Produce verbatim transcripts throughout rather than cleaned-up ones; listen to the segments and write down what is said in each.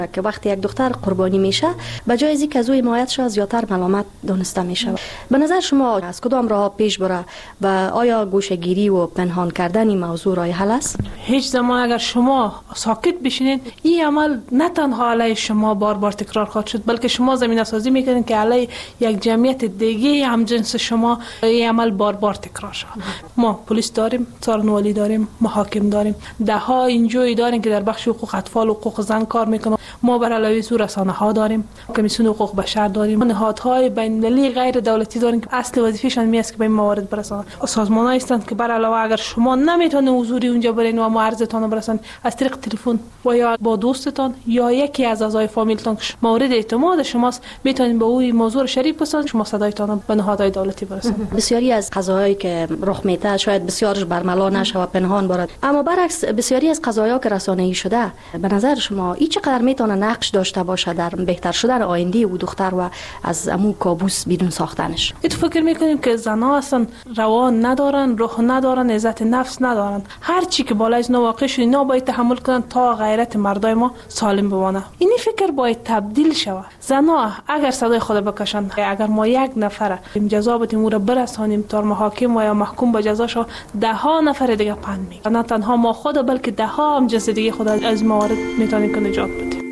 که وقتی یک دختر قربانی میشه به جای از اینکه از او حمایت شه زیاتر ملامت دانسته میشه. به نظر شما از کدام راه پیش بره و آیا گوشه‌گیری و پنهان کردن این موضوع راه حل است؟ هیچ زمان اگر شما ساکت بشینید این عمل نه تنها علیه شما بار بار تکرار خواهد شد، بلکه شما زمینه سازی میکنید که علیه یک جمعیت دیگه همجنس شما این عمل بار بار تکرار شود. ما پلیس داریم، څارنوالی داریم، محاکم داریم، ده ها اینجوری داریم که در بخش حقوق اطفال و حقوق زن کار میکنن. ما بر علاوه سو رسانه ها داریم، کمیسیون حقوق بشر داریم، نهادهای بین المللی غیر دولتی داریم که اصل وظیفه‌شان می است که به این موارد برسانند. سازمان‌ها هستند که بر علاوه اگر شما نمیتونید حضوری اونجا برین و معرضتان برسانید، از طریق تلفن و یا با دوستتان یا یکی از اعضای فامیلتان که مورد اعتماد شماست میتونید به اون موضوع شریک بسازید، شما صدایتان به نهادهای دولتی برسانید. بسیاری از قضاهایی که رخ میده شاید بسیارش برملا نشه و پنهان بارد، اما برعکس بسیاری از قضایا که رسانه‌ای شده به نظر شما این چقدر میتونه نقش داشته باشه در بهتر شدن آینده او دختر و از امو کابوس بیرون ساختنش؟ ات فکر میکنیم که زنها اصلا روان ندارن، روح ندارن، عزت نفس ندارن. هر چی که بالای از واقع شده اینا باید تحمل کنن تا غیرت مردای ما سالم بمانه. این فکر باید تبدیل شود. زنها اگر صدای خود بکشن، اگر ما یک نفر جزا بدیم او را برسانیم تا محاکم و یا محکوم به جزاش، ده ها نفر دیگه پند میگیرن. نه تنها ما خود بلکه ده ها هم جنس دیگه خود از موارد میتونیم که نجات بدیم.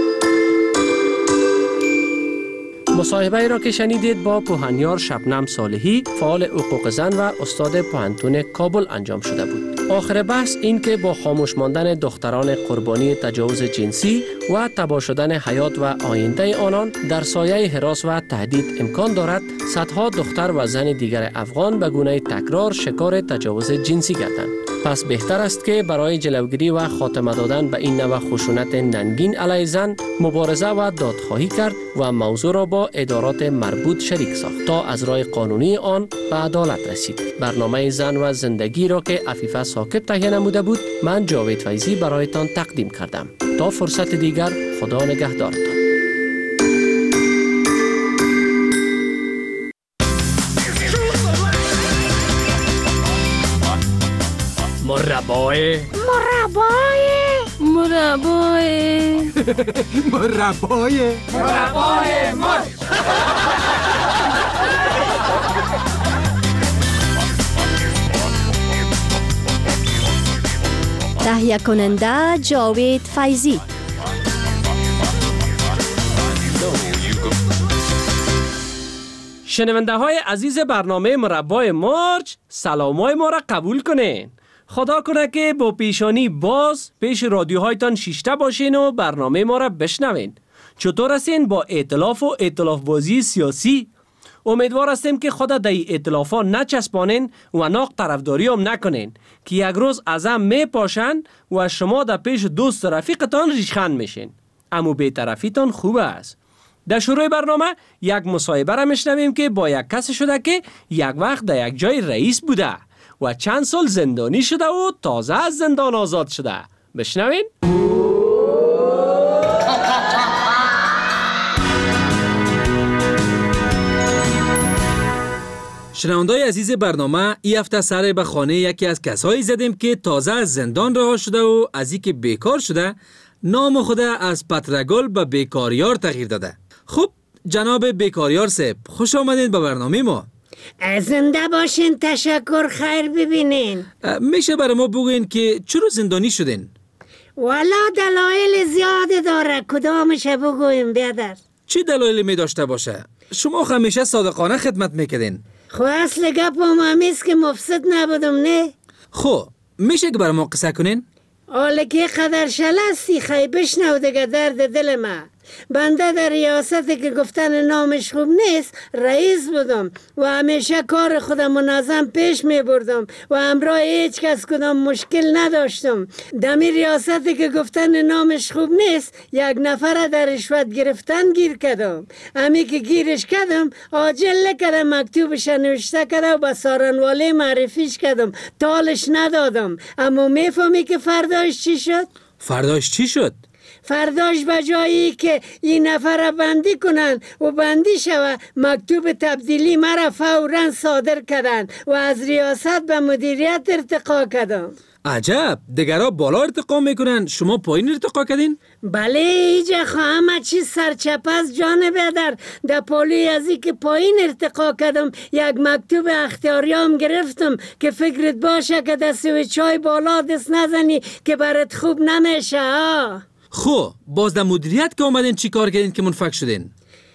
مصاحبه را که شنیدید با پوهنیار شبنم صالحی، فعال حقوق زن و استاد پوهنتون کابل انجام شده بود. آخر بحث این که با خاموش ماندن دختران قربانی تجاوز جنسی و تباه شدن حیات و آینده آنان در سایه هراس و تهدید امکان دارد صدها دختر و زن دیگر افغان به گونه تکرار شکار تجاوز جنسی گردند. پس بهتر است که برای جلوگیری و خاتمه دادن به این نوع خشونت ننگین علیه زن مبارزه و دادخواهی کرد و موضوع را با ادارات مربوط شریک ساخت تا از راه قانونی آن به عدالت رسید. برنامه زن و زندگی را که عفیفه ثاقب تهیه نموده بود، من جاوید فیضی برایتان تقدیم کردم. تا فرصت دیگر، خدا نگهدارتان. مربای مربای مربای مربای مربای مر تهیه کننده جاوید فیضی. شنونده های عزیز برنامه مربای مارچ، سلامای ما را قبول کنین. خدا کنه که با پیشانی باز پیش رادیوهایتان شیشته باشین و برنامه ما را بشنوین. چطور هستین با ائتلاف و ائتلاف بازی سیاسی؟ امیدوار هستیم که خدا در ائتلاف ها نچسبانین و ناق طرفداری هم نکنین که یک روز از هم می پاشن و شما در پیش دوست رفیقتان ریشخند میشین. اما بی‌طرفیتان خوب است. در شروع برنامه یک مصاحبه را میشنویم که با یک کس شده که یک وقت در یک جای رئیس بوده و چند سال زندانی شده و تازه از زندان آزاد شده. بشنوین؟ شنوندای عزیز برنامه، این هفته سر به خانه یکی از کسایی زدیم که تازه از زندان رها شده و از این که بیکار شده نام خود از پترگل به بیکاریار تغییر داده. خب جناب بیکاریار صاحب، خوش آمدین به برنامه ما. زنده باشین، تشکر، خیر ببینین. میشه برای ما بگوین که چرا زندانی شدین؟ والا دلایل زیاده داره، کدامش بگویم بیادر؟ چی دلایلی می داشته باشه؟ شما همیشه صادقانه خدمت میکردین. خو اصل گپم همیست که مفسد نبودم، نه؟ خب میشه که برای ما قصه کنین؟ حالا که قدر شلستی خیلی بشنو دیگه درد دل من. بنده در ریاستی که گفتن نامش خوب نیست رئیس بودم و همیشه کار خودم منظم پیش می بردم و همراه هیچ کس کدام مشکل نداشتم. دمی ریاستی که گفتن نامش خوب نیست یک نفر در رشوت گرفتن گیر کردم. همی که گیرش کردم عاجل کردم، مکتوبش نوشته کردم و به سارنوالی معرفیش کردم، تالش ندادم. اما میفهمی که فرداش چی شد؟ فرداش چی شد؟ فرداش به جایی که این نفر بندی کنن و بندی شوه، مکتوب تبدیلی مرا فوراً صادر کردن و از ریاست به مدیریت ارتقا کردم. عجب، دیگرها بالا ارتقا میکنن، شما پایین ارتقا کردین؟ بله ایجا همه چیز سرچپس جان بدر. در پالی ازی که پایین ارتقا کردم یک مکتوب اختیاریام گرفتم که فکرت باشه که دست و چای بالا دست نزنی که برات خوب نمیشه. آه. خب باز در مدیریت که آمدین چی کار کردین که منفک شدین؟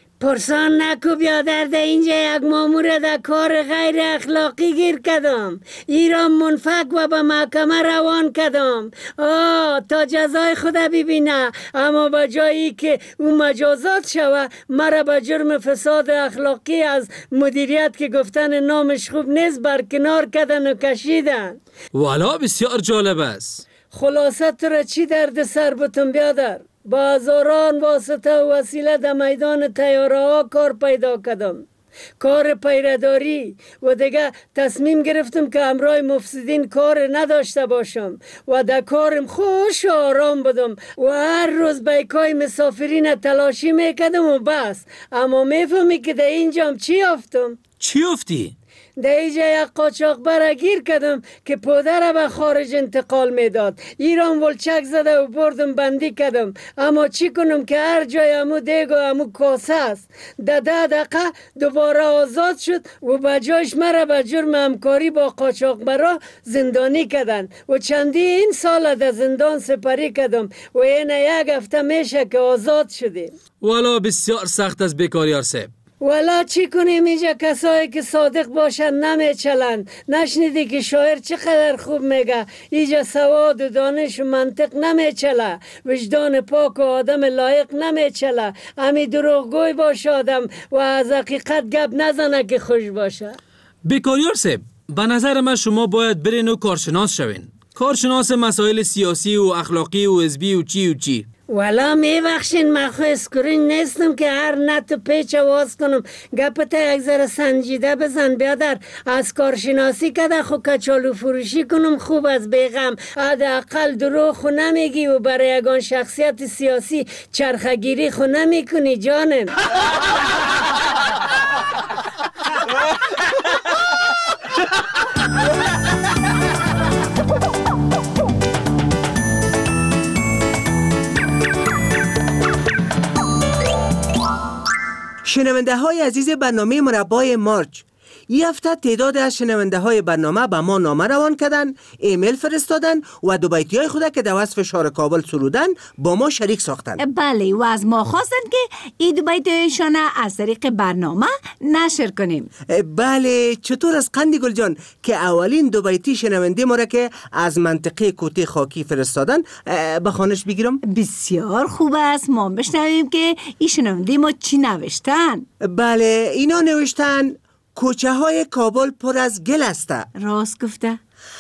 پرسان نکو بیادر ده اینجا یک مامور ده کار غیر اخلاقی گیر کدم. ایران منفک و به محکمه روان کدم. آه تا جزای خدا ببینه، اما به جایی که اون مجازات شوه مرا به جرم فساد اخلاقی از مدیریت که گفتن نامش خوب نیست برکنار کدن و کشیدن. والا بسیار جالب است. خلاصه تو را چی درد سر بتون بیادر؟ با هزاران واسطه و وسیله در میدان تیاره ها کار پیدا کردم، کار پیرداری، و دیگه تصمیم گرفتم که همراه مفسدین کار نداشته باشم و در کارم خوش و آرام بدم و هر روز بیکای مسافرین تلاشی میکردم و بس. اما میفهمی که در اینجام چی افتم؟ چی افتی؟ در اینجا یک قاچاقبر گیر کردم که پدر به خارج انتقال میداد. ایران ولچک زده و بردم بندی کردم، اما چی کنم که هر جای امو دیگ و امو کاسه است. در ده دقیقه دوباره آزاد شد و به جایش مرا به جرم همکاری با قاچاقبرا زندانی کردن و چندین سال در زندان سپری کردم و این یک هفته میشه که آزاد شدیم. والا بسیار سخت از بیکاری آرسه. والا چی کنیم اینجا کسایی که صادق باشن نمیچلن. نشنیدی که شاعر چقدر خوب میگه اینجا سواد و دانش و منطق نمیچله، وجدان پاک و آدم لایق نمیچله. همی دروغگوی باشه آدم و از حقیقت گپ نزنه که خوش باشه. بیکاری آرسه، به نظر من شما باید برین و کارشناس شوین، کارشناس مسائل سیاسی و اخلاقی و حزبی و چی و چی. والا میبخشین من خو اسکرین نیستم که هر نت و پیچ واز کنم. گپتا یک ذره سنجیده بزن بیادر. از کارشناسی کده خو کچالو فروشی کنم خوب از بیغم. حداقل دروغ خو نمیگی و برای یگان شخصیت سیاسی چرخگیری خو نمی کنی جانم. شنونده های عزیز برنامه مربای مارچ، این هفته تعداد از شنونده های برنامه به ما نامه روان کردن، ایمیل فرستادن و دو بیتی های خود که در وصف شهر کابل سرودن با ما شریک ساختن. بله و از ما خواستن که این دو بیتیشان از طریق برنامه نشر کنیم. بله چطور از قندی گل جان که اولین دو بیتی شنونده ما را که از منطقه کوته خاکی فرستادن به خوانش بگیرم؟ بسیار خوب است، ما بشنویم که این شنونده ما چی نوشتن. بله اینا نوشتن کوچه های کابل پر از گل است. راست گفته.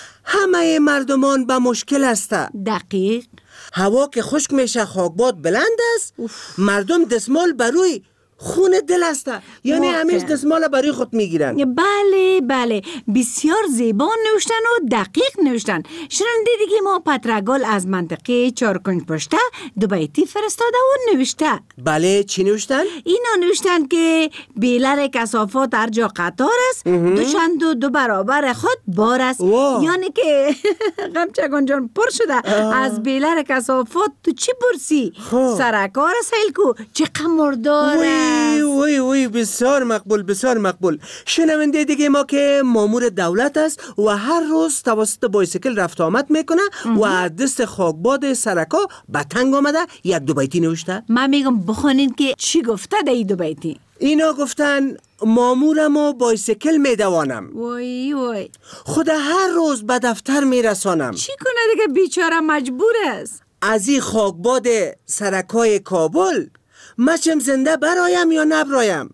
همه مردمان به مشکل است. دقیق. هوا که خشک میشه خاکباد بلند است. مردم دستمال بروی خون دل است، یعنی همیش دستمال برای خود میگیرن. بله بله بسیار زیبا نوشتن و دقیق نوشتن. شنونده دیگه ما پترگل از منطقه چارکنج پشته دو بیتی فرستاده و نوشته. بله چی نوشتن؟ اینا نوشتن که بیلر کثافات هر جا قطار است دو چند و دو برابر خود بار است. یعنی که غمچگان جان پر شده آه. از بیلر کثافات تو چی برسی؟ سرکار سیل کو چه مرداره. وی وی وی بسیار مقبول بسیار مقبول. شنونده دیگه ما که مامور دولت است و هر روز توسط بایسیکل رفت آمد میکنه و دست خاکباد سرکا به تنگ آمده یک دو بیتی نوشته. من میگم بخونین که چی گفته در این دو بیتی. اینا گفتن مامورم و بایسیکل میدوانم، وای وای خود هر روز به دفتر میرسانم. چی کنه دیگه بیچاره مجبور است. از این خاکباد سرکای کابل مچم زنده برایم یا نبرایم؟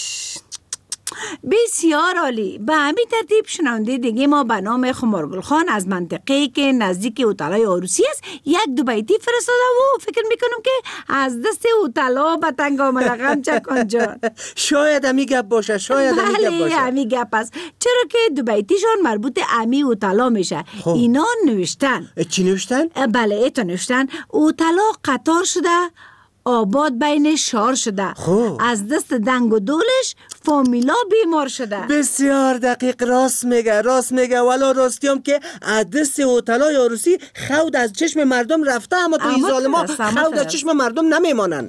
بسیار عالی. به همین ترتیب شنونده دیگه ما به نام خمارگل خان از منطقه که نزدیک هتل‌های عروسی است یک دو بیتی فرستاده و فکر میکنم که از دست هتل‌ها به تنگ آمده. غمچکان جان شاید امی گپ باشه شاید امی گپ باشه. بله امی گپ است، چرا که دو بیتیشان مربوط امی هتل‌ها میشه. اینا نوشتن. چی نوشتن؟ بله ایتا نوشتن هتل‌ها قطار شده آباد بین شار شده. خوب. از دست دنگ و دولش فامیلا بیمار شده. بسیار دقیق، راست میگه راست میگه. والا راستیام که از دست هتل‌های عروسی خود از چشم مردم رفته، اما تو این ظالما خود از چشم مردم نمیمانن.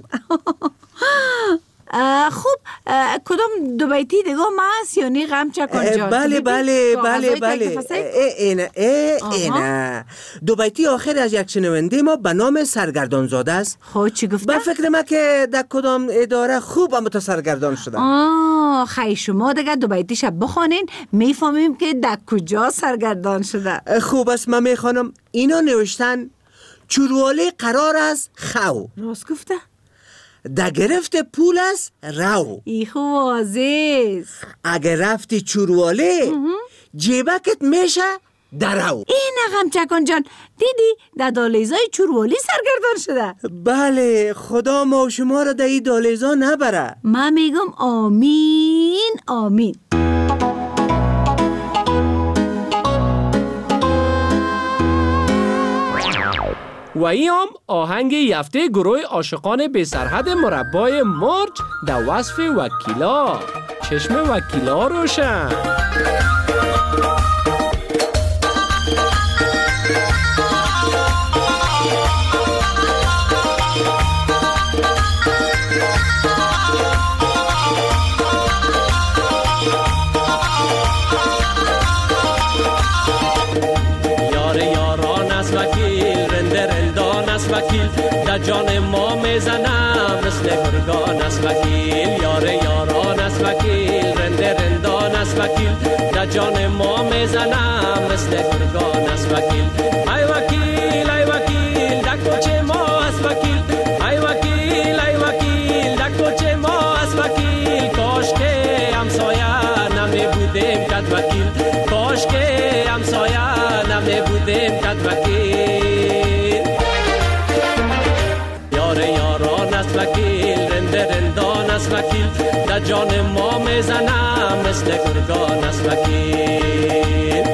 خوب کدام دو بیتی دیگه ما هست یا نی غمچکان جان؟ بله بله بله بله اینه اینه دو بیتی آخر از یک شنونده ما به نام سرگردان زاده است. خب چی گفته؟ به فکر ما که در کدام اداره خوب هم تا سرگردان شده. آه خیلی شما دیگه دو بیتیش بخوانین میفهمیم که در کجا سرگردان شده. خوب است من میخوانم. اینا نوشتن چورواله قرار است خو. راست گفته؟ در گرفت پول است رو. ای خوب عزیز. اگر رفتی چورواله جیبکت میشه درو. این غمچکان جان دیدی در دالیزای چوروالی سرگردان شده. بله خدا ما و شما را در این دالیزا نبره. من میگم آمین آمین. و این هم آهنگ یفته گروه عاشقان بی سرحد مربای مرج در وصف وکیلا. چشم وکیلا روشن. وکیل در جان ما میزنم مثل گرگان است وکیل. یار یاران است وکیل، رنده رندان است وکیل. در جان ما میزنم مثل گرگان است وکیل. ای وکیل ای وکیل در کوچه ما است وکیل. ای وکیل ای وکیل در کوچه ما است وکیل. کاش که همسایه نمی بودیم کد وکیل. کاش که همسایه نمی بودیم کد وکیل. وکیل رنده رندان است وکیل. در جان ما میزنم مثل گرگان است وکیل.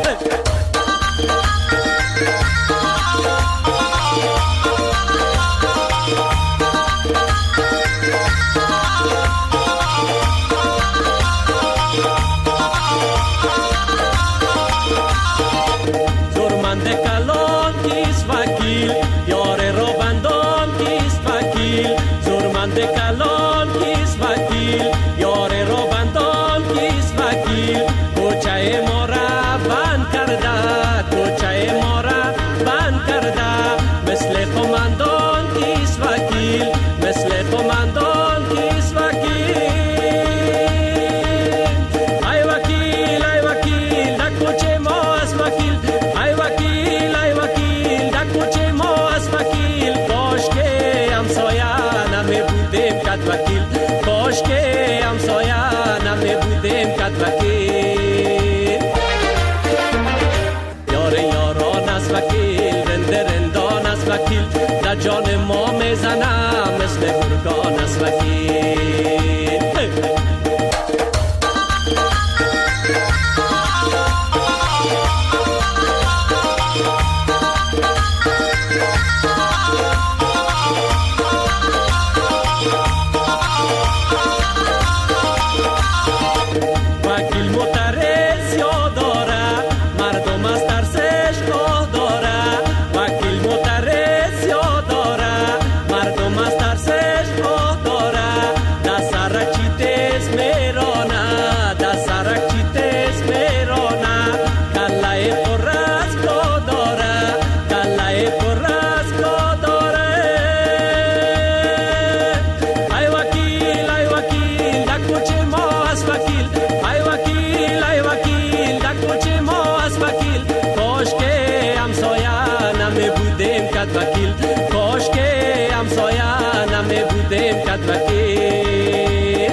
زورمند کلان کیست وکیل؟ یار رو بندان کیست وکیل؟ زورمند کلان کیست وکیل؟ یار رو بندان کیست وکیل؟ کوچه ما را بند کرده، کوچه ما را بند کرده. مثل قماندان کیست وکیل؟ مثل قماندان کیست وکیل؟ ای وکیل ای وکیل در کوچه ما است وکیل. ای وکیل ای وکیل در کوچه ما است وکیل. کاش که همسایه نمی بودیم کد وکیل. کاش که همسایه نمی بودیم کد وکیل. یار یاران است وکیل، رنده رندان است وکیل. در جان ما میزنم مثل گرگان است وکیل. وکیل معترض یاد داره، مردم از ترسش آه داره. وکیل معترض یاد داره، مردم از ترسش آه داره. در سرک چی تیز میرانه، در سرک چی تیز میرانه. کله پر از کا داره، کله پر از کا داره. ای وکیل ای وکیل در کوچه ما است وکیل. ای وکیل ای وکیل در کوچه ما است وکیل. کاش که همسایه نمی بودیم کد وکیل. کاش که همسایه نمی بودیم کد وکیل.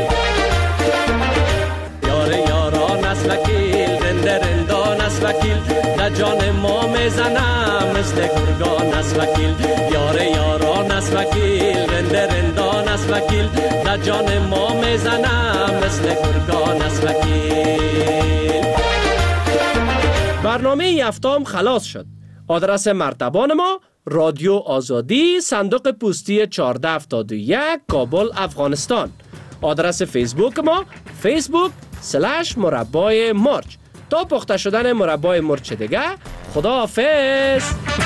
یار یاران است وکیل، رنده رندان است وکیل. در جان ما میزنم مثل گرگان است وکیل. یار یاران است وکیل، رنده رندان است وکیل. در جان ما میزنم مثل گرگان است وکیل. برنامه یفتام خلاص شد. آدرس مرتبان ما رادیو آزادی، صندوق پستی چهارده هفتاد و یک، کابل، افغانستان. آدرس فیسبوک ما فیسبوک سلش مربای مرچ. تا پخته شدن مربای مرچ دیگه، خدا حافظ.